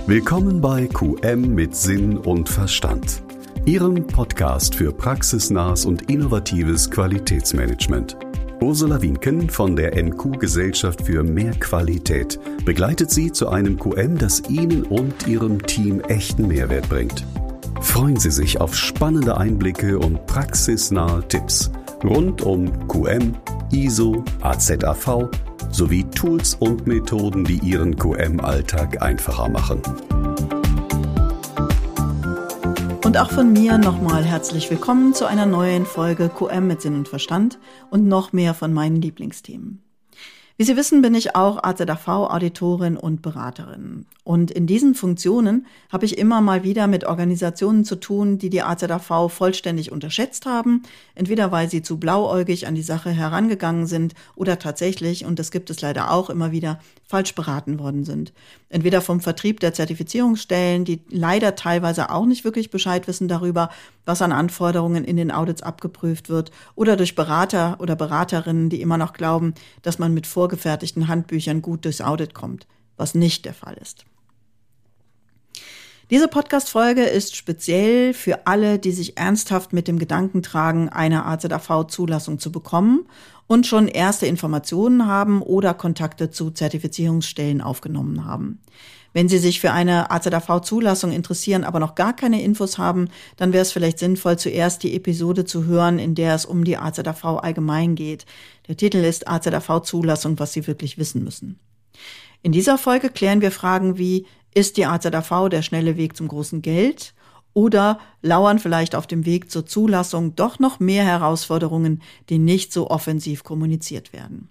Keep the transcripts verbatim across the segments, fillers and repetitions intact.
Willkommen bei Q M mit Sinn und Verstand, Ihrem Podcast für praxisnahes und innovatives Qualitätsmanagement. Ursula Wienken von der M Q-Gesellschaft für mehr Qualität begleitet Sie zu einem Q M, das Ihnen und Ihrem Team echten Mehrwert bringt. Freuen Sie sich auf spannende Einblicke und praxisnahe Tipps rund um Q M, I S O, A Z A V sowie Tools und Methoden, die Ihren Q M-Alltag einfacher machen. Und auch von mir nochmal herzlich willkommen zu einer neuen Folge Q M mit Sinn und Verstand und noch mehr von meinen Lieblingsthemen. Wie Sie wissen, bin ich auch A Z A V-Auditorin und Beraterin. Und in diesen Funktionen habe ich immer mal wieder mit Organisationen zu tun, die die A Z A V vollständig unterschätzt haben, entweder weil sie zu blauäugig an die Sache herangegangen sind oder tatsächlich, und das gibt es leider auch immer wieder, falsch beraten worden sind. Entweder vom Vertrieb der Zertifizierungsstellen, die leider teilweise auch nicht wirklich Bescheid wissen darüber, was an Anforderungen in den Audits abgeprüft wird, oder durch Berater oder Beraterinnen, die immer noch glauben, dass man mit vorgefertigten Handbüchern gut durchs Audit kommt, was nicht der Fall ist. Diese Podcast-Folge ist speziell für alle, die sich ernsthaft mit dem Gedanken tragen, eine A Z A V-Zulassung zu bekommen und schon erste Informationen haben oder Kontakte zu Zertifizierungsstellen aufgenommen haben. Wenn Sie sich für eine A Z A V-Zulassung interessieren, aber noch gar keine Infos haben, dann wäre es vielleicht sinnvoll, zuerst die Episode zu hören, in der es um die A Z A V allgemein geht. Der Titel ist A Z A V-Zulassung, was Sie wirklich wissen müssen. In dieser Folge klären wir Fragen wie: Ist die A Z A V der schnelle Weg zum großen Geld? Oder lauern vielleicht auf dem Weg zur Zulassung doch noch mehr Herausforderungen, die nicht so offensiv kommuniziert werden?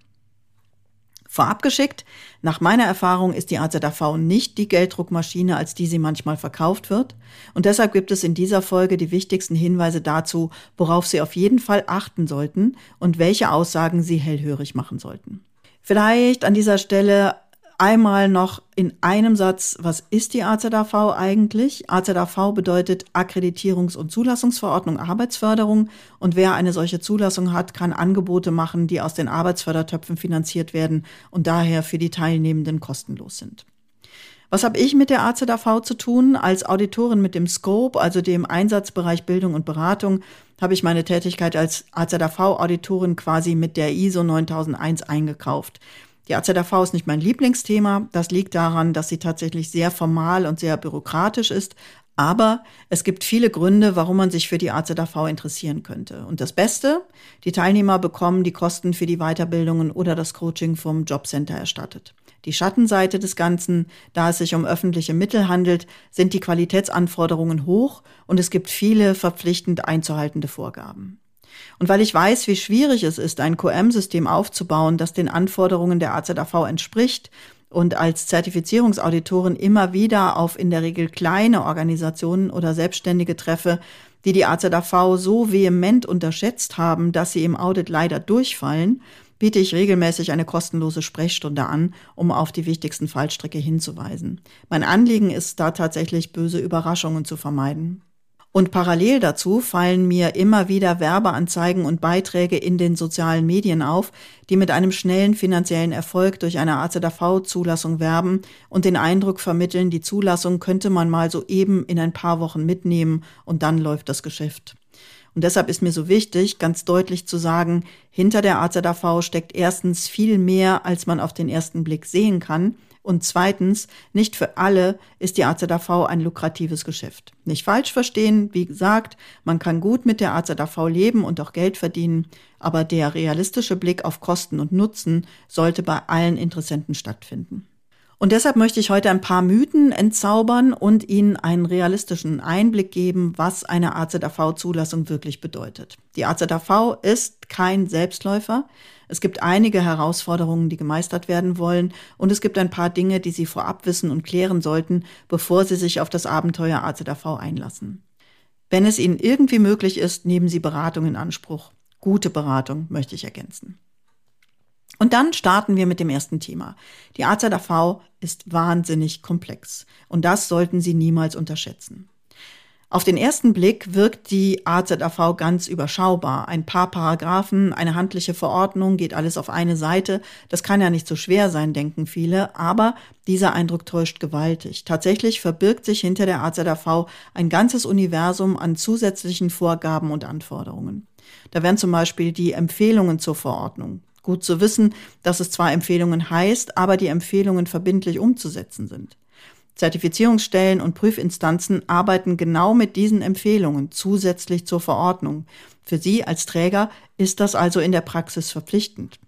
Vorab geschickt, nach meiner Erfahrung ist die A Z A V nicht die Gelddruckmaschine, als die sie manchmal verkauft wird. Und deshalb gibt es in dieser Folge die wichtigsten Hinweise dazu, worauf Sie auf jeden Fall achten sollten und welche Aussagen Sie hellhörig machen sollten. Vielleicht an dieser Stelle einmal noch in einem Satz: Was ist die A Z A V eigentlich? A Z A V bedeutet Akkreditierungs- und Zulassungsverordnung Arbeitsförderung, und wer eine solche Zulassung hat, kann Angebote machen, die aus den Arbeitsfördertöpfen finanziert werden und daher für die Teilnehmenden kostenlos sind. Was habe ich mit der A Z A V zu tun? Als Auditorin mit dem Scope, also dem Einsatzbereich Bildung und Beratung, habe ich meine Tätigkeit als A Z A V-Auditorin quasi mit der I S O neuntausendeins eingekauft. Die A Z A V ist nicht mein Lieblingsthema. Das liegt daran, dass sie tatsächlich sehr formal und sehr bürokratisch ist. Aber es gibt viele Gründe, warum man sich für die A Z A V interessieren könnte. Und das Beste: Die Teilnehmer bekommen die Kosten für die Weiterbildungen oder das Coaching vom Jobcenter erstattet. Die Schattenseite des Ganzen: Da es sich um öffentliche Mittel handelt, sind die Qualitätsanforderungen hoch und es gibt viele verpflichtend einzuhaltende Vorgaben. Und weil ich weiß, wie schwierig es ist, ein Q M-System aufzubauen, das den Anforderungen der A Z A V entspricht, und als Zertifizierungsauditorin immer wieder auf in der Regel kleine Organisationen oder Selbstständige treffe, die die A Z A V so vehement unterschätzt haben, dass sie im Audit leider durchfallen, biete ich regelmäßig eine kostenlose Sprechstunde an, um auf die wichtigsten Fallstricke hinzuweisen. Mein Anliegen ist da tatsächlich, böse Überraschungen zu vermeiden. Und parallel dazu fallen mir immer wieder Werbeanzeigen und Beiträge in den sozialen Medien auf, die mit einem schnellen finanziellen Erfolg durch eine A Z A V-Zulassung werben und den Eindruck vermitteln, die Zulassung könnte man mal so eben in ein paar Wochen mitnehmen und dann läuft das Geschäft. Und deshalb ist mir so wichtig, ganz deutlich zu sagen: Hinter der A Z A V steckt erstens viel mehr, als man auf den ersten Blick sehen kann. Und zweitens, nicht für alle ist die A Z A V ein lukratives Geschäft. Nicht falsch verstehen, wie gesagt, man kann gut mit der A Z A V leben und auch Geld verdienen, aber der realistische Blick auf Kosten und Nutzen sollte bei allen Interessenten stattfinden. Und deshalb möchte ich heute ein paar Mythen entzaubern und Ihnen einen realistischen Einblick geben, was eine A Z A V-Zulassung wirklich bedeutet. Die A Z A V ist kein Selbstläufer. Es gibt einige Herausforderungen, die gemeistert werden wollen, und es gibt ein paar Dinge, die Sie vorab wissen und klären sollten, bevor Sie sich auf das Abenteuer A Z A V einlassen. Wenn es Ihnen irgendwie möglich ist, nehmen Sie Beratung in Anspruch. Gute Beratung, möchte ich ergänzen. Und dann starten wir mit dem ersten Thema. Die A Z A V ist wahnsinnig komplex und das sollten Sie niemals unterschätzen. Auf den ersten Blick wirkt die A Z A V ganz überschaubar. Ein paar Paragraphen, eine handliche Verordnung, geht alles auf eine Seite. Das kann ja nicht so schwer sein, denken viele, aber dieser Eindruck täuscht gewaltig. Tatsächlich verbirgt sich hinter der A Z A V ein ganzes Universum an zusätzlichen Vorgaben und Anforderungen. Da wären zum Beispiel die Empfehlungen zur Verordnung. Gut zu wissen, dass es zwar Empfehlungen heißt, aber die Empfehlungen verbindlich umzusetzen sind. Zertifizierungsstellen und Prüfinstanzen arbeiten genau mit diesen Empfehlungen zusätzlich zur Verordnung. Für Sie als Träger ist das also in der Praxis verpflichtend.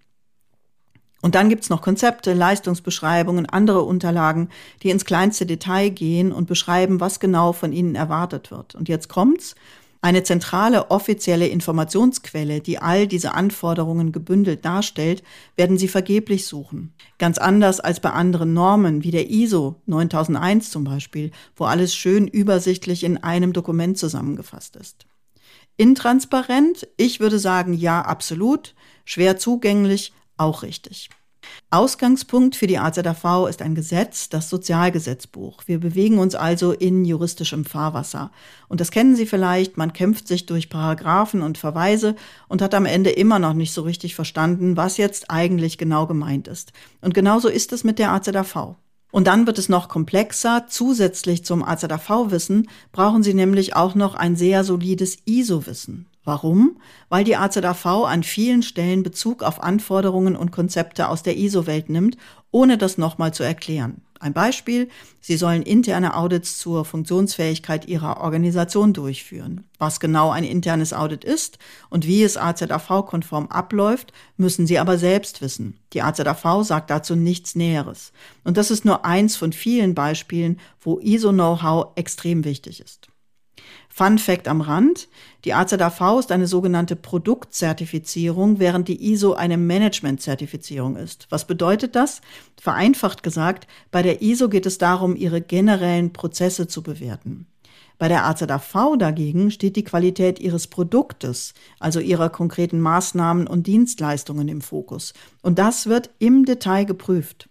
Und dann gibt's noch Konzepte, Leistungsbeschreibungen, andere Unterlagen, die ins kleinste Detail gehen und beschreiben, was genau von Ihnen erwartet wird. Und jetzt kommt's. Eine zentrale offizielle Informationsquelle, die all diese Anforderungen gebündelt darstellt, werden Sie vergeblich suchen. Ganz anders als bei anderen Normen, wie der I S O neuntausendeins zum Beispiel, wo alles schön übersichtlich in einem Dokument zusammengefasst ist. Intransparent? Ich würde sagen, ja, absolut. Schwer zugänglich? Auch richtig. Ausgangspunkt für die A Z A V ist ein Gesetz, das Sozialgesetzbuch. Wir bewegen uns also in juristischem Fahrwasser. Und das kennen Sie vielleicht, man kämpft sich durch Paragraphen und Verweise und hat am Ende immer noch nicht so richtig verstanden, was jetzt eigentlich genau gemeint ist. Und genauso ist es mit der A Z A V. Und dann wird es noch komplexer. Zusätzlich zum A Z A V-Wissen brauchen Sie nämlich auch noch ein sehr solides I S O-Wissen. Warum? Weil die A Z A V an vielen Stellen Bezug auf Anforderungen und Konzepte aus der I S O-Welt nimmt, ohne das nochmal zu erklären. Ein Beispiel: Sie sollen interne Audits zur Funktionsfähigkeit Ihrer Organisation durchführen. Was genau ein internes Audit ist und wie es A Z A V-konform abläuft, müssen Sie aber selbst wissen. Die A Z A V sagt dazu nichts Näheres. Und das ist nur eins von vielen Beispielen, wo I S O-Know-how extrem wichtig ist. Fun Fact am Rand: Die A Z A V ist eine sogenannte Produktzertifizierung, während die I S O eine Management-Zertifizierung ist. Was bedeutet das? Vereinfacht gesagt, bei der I S O geht es darum, ihre generellen Prozesse zu bewerten. Bei der A Z A V dagegen steht die Qualität ihres Produktes, also ihrer konkreten Maßnahmen und Dienstleistungen im Fokus. Und das wird im Detail geprüft.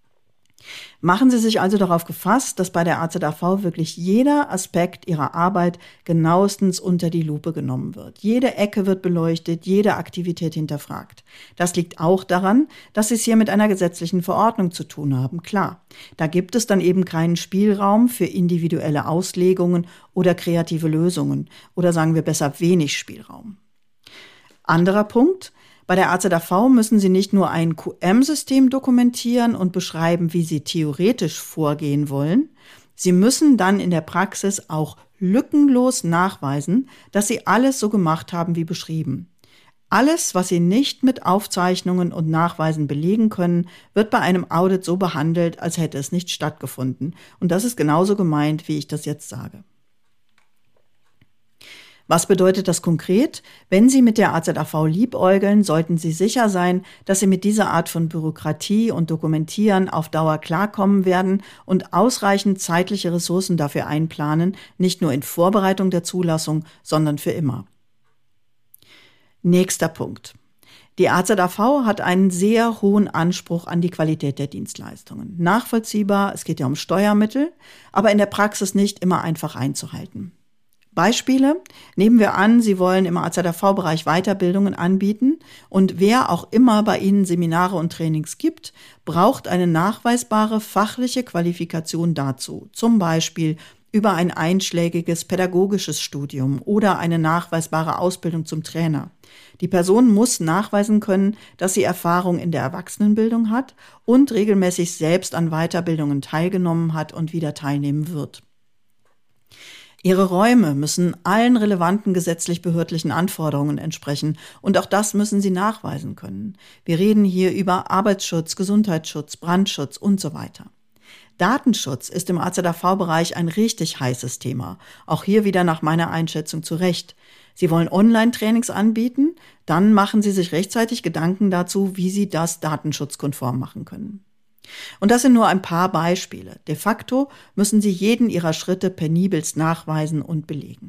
Machen Sie sich also darauf gefasst, dass bei der A Z A V wirklich jeder Aspekt Ihrer Arbeit genauestens unter die Lupe genommen wird. Jede Ecke wird beleuchtet, jede Aktivität hinterfragt. Das liegt auch daran, dass Sie es hier mit einer gesetzlichen Verordnung zu tun haben, klar. Da gibt es dann eben keinen Spielraum für individuelle Auslegungen oder kreative Lösungen. Oder sagen wir besser, wenig Spielraum. Anderer Punkt: Bei der A Z A V müssen Sie nicht nur ein Q M-System dokumentieren und beschreiben, wie Sie theoretisch vorgehen wollen. Sie müssen dann in der Praxis auch lückenlos nachweisen, dass Sie alles so gemacht haben wie beschrieben. Alles, was Sie nicht mit Aufzeichnungen und Nachweisen belegen können, wird bei einem Audit so behandelt, als hätte es nicht stattgefunden. Und das ist genauso gemeint, wie ich das jetzt sage. Was bedeutet das konkret? Wenn Sie mit der A Z A V liebäugeln, sollten Sie sicher sein, dass Sie mit dieser Art von Bürokratie und Dokumentieren auf Dauer klarkommen werden und ausreichend zeitliche Ressourcen dafür einplanen, nicht nur in Vorbereitung der Zulassung, sondern für immer. Nächster Punkt. Die A Z A V hat einen sehr hohen Anspruch an die Qualität der Dienstleistungen. Nachvollziehbar, es geht ja um Steuermittel, aber in der Praxis nicht immer einfach einzuhalten. Beispiele: Nehmen wir an, Sie wollen im A Z A V-Bereich Weiterbildungen anbieten und wer auch immer bei Ihnen Seminare und Trainings gibt, braucht eine nachweisbare fachliche Qualifikation dazu, zum Beispiel über ein einschlägiges pädagogisches Studium oder eine nachweisbare Ausbildung zum Trainer. Die Person muss nachweisen können, dass sie Erfahrung in der Erwachsenenbildung hat und regelmäßig selbst an Weiterbildungen teilgenommen hat und wieder teilnehmen wird. Ihre Räume müssen allen relevanten gesetzlich-behördlichen Anforderungen entsprechen und auch das müssen Sie nachweisen können. Wir reden hier über Arbeitsschutz, Gesundheitsschutz, Brandschutz und so weiter. Datenschutz ist im A Z A V-Bereich ein richtig heißes Thema. Auch hier wieder nach meiner Einschätzung zu Recht. Sie wollen Online-Trainings anbieten, dann machen Sie sich rechtzeitig Gedanken dazu, wie Sie das datenschutzkonform machen können. Und das sind nur ein paar Beispiele. De facto müssen Sie jeden Ihrer Schritte penibelst nachweisen und belegen.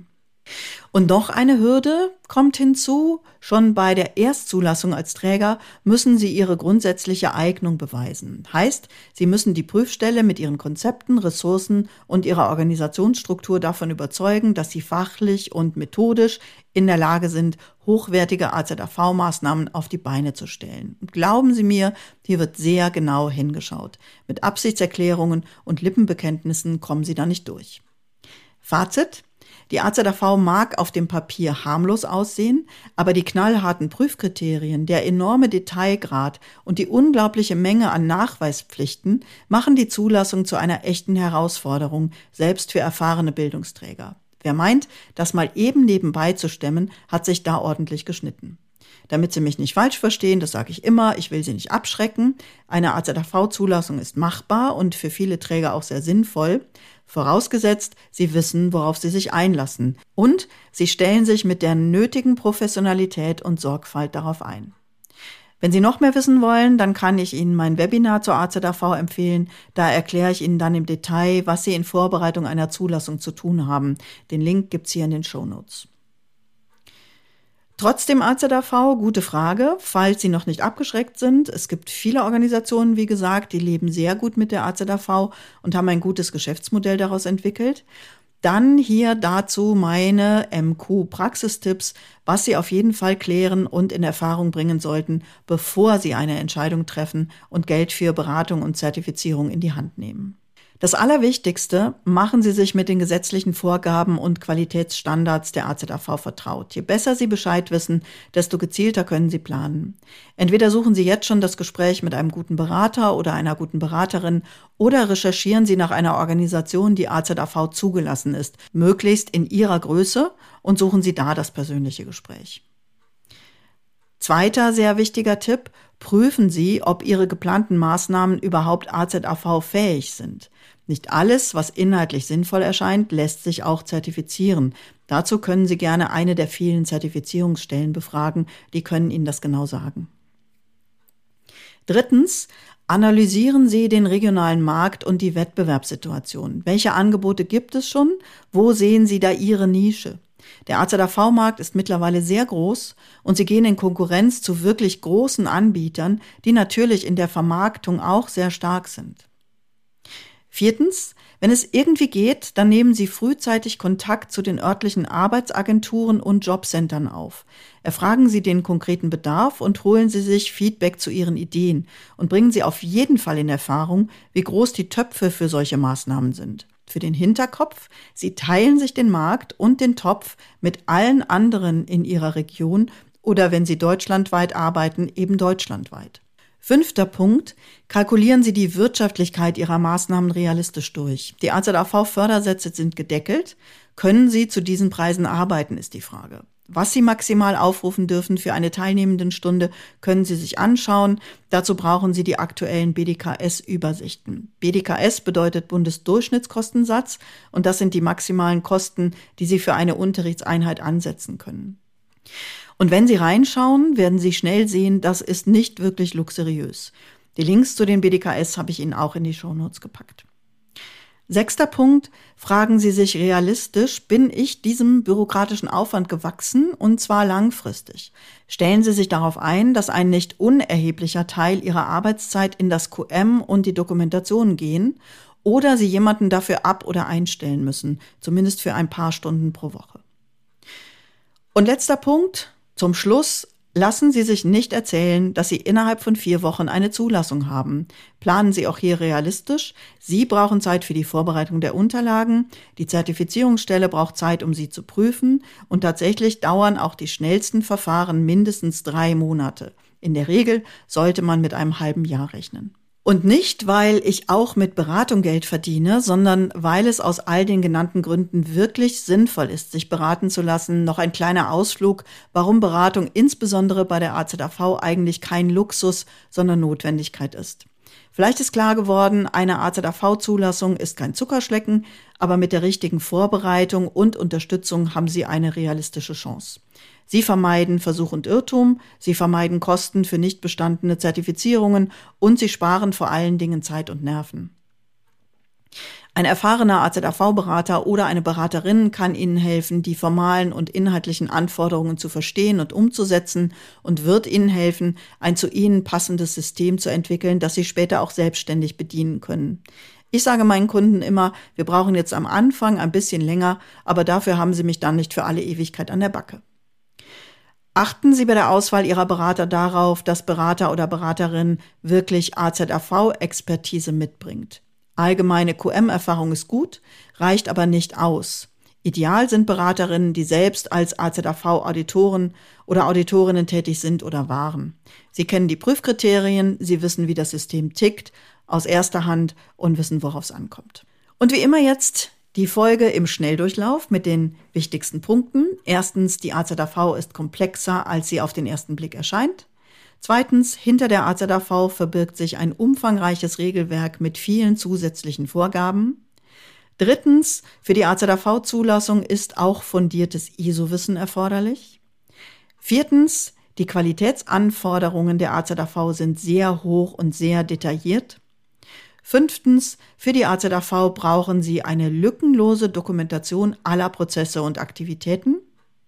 Und noch eine Hürde kommt hinzu. Schon bei der Erstzulassung als Träger müssen Sie Ihre grundsätzliche Eignung beweisen. Heißt, Sie müssen die Prüfstelle mit Ihren Konzepten, Ressourcen und Ihrer Organisationsstruktur davon überzeugen, dass Sie fachlich und methodisch in der Lage sind, hochwertige A Z A V-Maßnahmen auf die Beine zu stellen. Und glauben Sie mir, hier wird sehr genau hingeschaut. Mit Absichtserklärungen und Lippenbekenntnissen kommen Sie da nicht durch. Fazit: Die A Z A V mag auf dem Papier harmlos aussehen, aber die knallharten Prüfkriterien, der enorme Detailgrad und die unglaubliche Menge an Nachweispflichten machen die Zulassung zu einer echten Herausforderung, selbst für erfahrene Bildungsträger. Wer meint, das mal eben nebenbei zu stemmen, hat sich da ordentlich geschnitten. Damit Sie mich nicht falsch verstehen, das sage ich immer, ich will Sie nicht abschrecken. Eine A Z A V-Zulassung ist machbar und für viele Träger auch sehr sinnvoll. Vorausgesetzt, Sie wissen, worauf Sie sich einlassen. Und Sie stellen sich mit der nötigen Professionalität und Sorgfalt darauf ein. Wenn Sie noch mehr wissen wollen, dann kann ich Ihnen mein Webinar zur A Z A V empfehlen. Da erkläre ich Ihnen dann im Detail, was Sie in Vorbereitung einer Zulassung zu tun haben. Den Link gibt's hier in den Shownotes. Trotzdem A Z A V, gute Frage, falls Sie noch nicht abgeschreckt sind. Es gibt viele Organisationen, wie gesagt, die leben sehr gut mit der A Z A V und haben ein gutes Geschäftsmodell daraus entwickelt. Dann hier dazu meine M Q-Praxistipps, was Sie auf jeden Fall klären und in Erfahrung bringen sollten, bevor Sie eine Entscheidung treffen und Geld für Beratung und Zertifizierung in die Hand nehmen. Das Allerwichtigste, machen Sie sich mit den gesetzlichen Vorgaben und Qualitätsstandards der A Z A V vertraut. Je besser Sie Bescheid wissen, desto gezielter können Sie planen. Entweder suchen Sie jetzt schon das Gespräch mit einem guten Berater oder einer guten Beraterin oder recherchieren Sie nach einer Organisation, die A Z A V zugelassen ist, möglichst in Ihrer Größe, und suchen Sie da das persönliche Gespräch. Zweiter sehr wichtiger Tipp: Prüfen Sie, ob Ihre geplanten Maßnahmen überhaupt A Z A V-fähig sind. Nicht alles, was inhaltlich sinnvoll erscheint, lässt sich auch zertifizieren. Dazu können Sie gerne eine der vielen Zertifizierungsstellen befragen, die können Ihnen das genau sagen. Drittens: Analysieren Sie den regionalen Markt und die Wettbewerbssituation. Welche Angebote gibt es schon? Wo sehen Sie da Ihre Nische? Der A Z A V-Markt ist mittlerweile sehr groß und Sie gehen in Konkurrenz zu wirklich großen Anbietern, die natürlich in der Vermarktung auch sehr stark sind. Viertens: Wenn es irgendwie geht, dann nehmen Sie frühzeitig Kontakt zu den örtlichen Arbeitsagenturen und Jobcentern auf. Erfragen Sie den konkreten Bedarf und holen Sie sich Feedback zu Ihren Ideen und bringen Sie auf jeden Fall in Erfahrung, wie groß die Töpfe für solche Maßnahmen sind. Für den Hinterkopf: Sie teilen sich den Markt und den Topf mit allen anderen in Ihrer Region oder, wenn Sie deutschlandweit arbeiten, eben deutschlandweit. Fünfter Punkt: Kalkulieren Sie die Wirtschaftlichkeit Ihrer Maßnahmen realistisch durch. Die A Z A V-Fördersätze sind gedeckelt. Können Sie zu diesen Preisen arbeiten, ist die Frage. Was Sie maximal aufrufen dürfen für eine Teilnehmendenstunde, können Sie sich anschauen. Dazu brauchen Sie die aktuellen B D K S-Übersichten. B D K S bedeutet Bundesdurchschnittskostensatz und das sind die maximalen Kosten, die Sie für eine Unterrichtseinheit ansetzen können. Und wenn Sie reinschauen, werden Sie schnell sehen, das ist nicht wirklich luxuriös. Die Links zu den B D K S habe ich Ihnen auch in die Shownotes gepackt. Sechster Punkt: Fragen Sie sich realistisch, bin ich diesem bürokratischen Aufwand gewachsen, und zwar langfristig? Stellen Sie sich darauf ein, dass ein nicht unerheblicher Teil Ihrer Arbeitszeit in das Q M und die Dokumentation gehen oder Sie jemanden dafür ab- oder einstellen müssen, zumindest für ein paar Stunden pro Woche. Und letzter Punkt, zum Schluss: Lassen Sie sich nicht erzählen, dass Sie innerhalb von vier Wochen eine Zulassung haben. Planen Sie auch hier realistisch. Sie brauchen Zeit für die Vorbereitung der Unterlagen. Die Zertifizierungsstelle braucht Zeit, um sie zu prüfen. Und tatsächlich dauern auch die schnellsten Verfahren mindestens drei Monate. In der Regel sollte man mit einem halben Jahr rechnen. Und nicht, weil ich auch mit Beratung Geld verdiene, sondern weil es aus all den genannten Gründen wirklich sinnvoll ist, sich beraten zu lassen. Noch ein kleiner Ausflug, warum Beratung insbesondere bei der A Z A V eigentlich kein Luxus, sondern Notwendigkeit ist. Vielleicht ist klar geworden, eine A Z A V-Zulassung ist kein Zuckerschlecken, aber mit der richtigen Vorbereitung und Unterstützung haben Sie eine realistische Chance. Sie vermeiden Versuch und Irrtum, Sie vermeiden Kosten für nicht bestandene Zertifizierungen und Sie sparen vor allen Dingen Zeit und Nerven. Ein erfahrener A Z A V-Berater oder eine Beraterin kann Ihnen helfen, die formalen und inhaltlichen Anforderungen zu verstehen und umzusetzen und wird Ihnen helfen, ein zu Ihnen passendes System zu entwickeln, das Sie später auch selbstständig bedienen können. Ich sage meinen Kunden immer, wir brauchen jetzt am Anfang ein bisschen länger, aber dafür haben Sie mich dann nicht für alle Ewigkeit an der Backe. Achten Sie bei der Auswahl Ihrer Berater darauf, dass Berater oder Beraterin wirklich A Z A V-Expertise mitbringt. Allgemeine Q M-Erfahrung ist gut, reicht aber nicht aus. Ideal sind Beraterinnen, die selbst als A Z A V-Auditoren oder Auditorinnen tätig sind oder waren. Sie kennen die Prüfkriterien, sie wissen, wie das System tickt, aus erster Hand und wissen, worauf es ankommt. Und wie immer jetzt die Folge im Schnelldurchlauf mit den wichtigsten Punkten. Erstens, die A Z A V ist komplexer, als sie auf den ersten Blick erscheint. Zweitens, hinter der A Z A V verbirgt sich ein umfangreiches Regelwerk mit vielen zusätzlichen Vorgaben. Drittens, für die A Z A V-Zulassung ist auch fundiertes I S O-Wissen erforderlich. Viertens, die Qualitätsanforderungen der A Z A V sind sehr hoch und sehr detailliert. Fünftens, für die A Z A V brauchen Sie eine lückenlose Dokumentation aller Prozesse und Aktivitäten.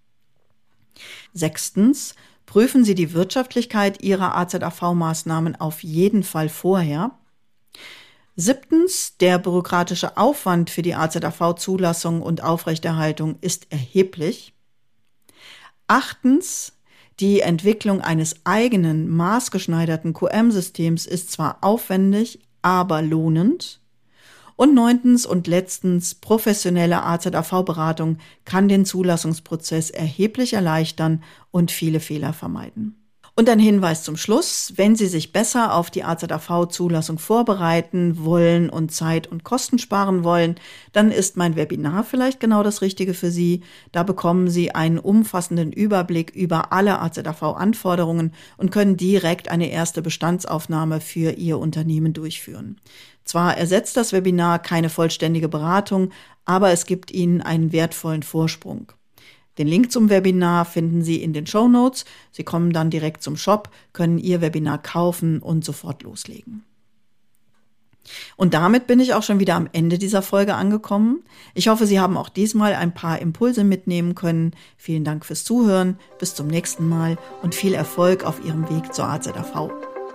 Sechstens, prüfen Sie die Wirtschaftlichkeit Ihrer A Z A V-Maßnahmen auf jeden Fall vorher. Siebtens, der bürokratische Aufwand für die A Z A V-Zulassung und Aufrechterhaltung ist erheblich. Achtens, die Entwicklung eines eigenen, maßgeschneiderten Q M-Systems ist zwar aufwendig, aber lohnend. Und neuntens und letztens, professionelle A Z A V-Beratung kann den Zulassungsprozess erheblich erleichtern und viele Fehler vermeiden. Und ein Hinweis zum Schluss: Wenn Sie sich besser auf die A Z A V-Zulassung vorbereiten wollen und Zeit und Kosten sparen wollen, dann ist mein Webinar vielleicht genau das Richtige für Sie. Da bekommen Sie einen umfassenden Überblick über alle A Z A V-Anforderungen und können direkt eine erste Bestandsaufnahme für Ihr Unternehmen durchführen. Zwar ersetzt das Webinar keine vollständige Beratung, aber es gibt Ihnen einen wertvollen Vorsprung. Den Link zum Webinar finden Sie in den Shownotes. Sie kommen dann direkt zum Shop, können Ihr Webinar kaufen und sofort loslegen. Und damit bin ich auch schon wieder am Ende dieser Folge angekommen. Ich hoffe, Sie haben auch diesmal ein paar Impulse mitnehmen können. Vielen Dank fürs Zuhören, bis zum nächsten Mal und viel Erfolg auf Ihrem Weg zur A Z A V.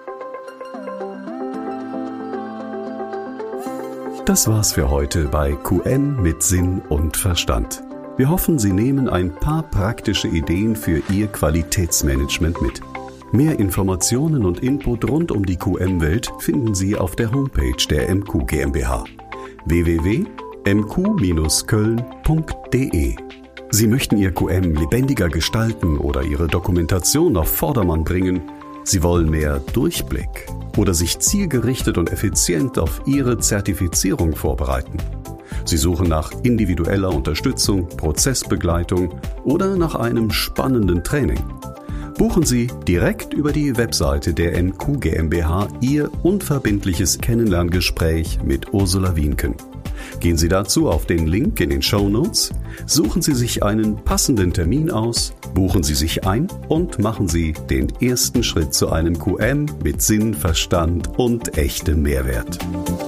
Das war's für heute bei Q M mit Sinn und Verstand. Wir hoffen, Sie nehmen ein paar praktische Ideen für Ihr Qualitätsmanagement mit. Mehr Informationen und Input rund um die Q M-Welt finden Sie auf der Homepage der M Q GmbH w w w punkt m q dash köln punkt d e. Sie möchten Ihr Q M lebendiger gestalten oder Ihre Dokumentation auf Vordermann bringen? Sie wollen mehr Durchblick oder sich zielgerichtet und effizient auf Ihre Zertifizierung vorbereiten? Sie suchen nach individueller Unterstützung, Prozessbegleitung oder nach einem spannenden Training? Buchen Sie direkt über die Webseite der M Q GmbH Ihr unverbindliches Kennenlerngespräch mit Ursula Wienken. Gehen Sie dazu auf den Link in den Shownotes, suchen Sie sich einen passenden Termin aus, buchen Sie sich ein und machen Sie den ersten Schritt zu einem Q M mit Sinn, Verstand und echtem Mehrwert.